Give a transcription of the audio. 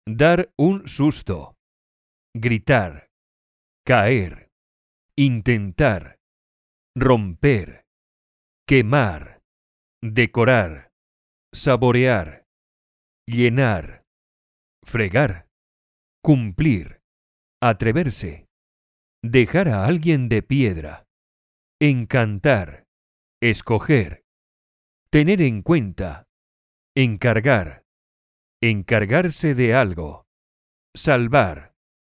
dar un susto, gritar, caer, intentar, romper, quemar, decorar, saborear, llenar, fregar, cumplir, atreverse, dejar a alguien de piedra, encantar, escoger, tener en cuenta, encargar, encargarse de algo, salvar,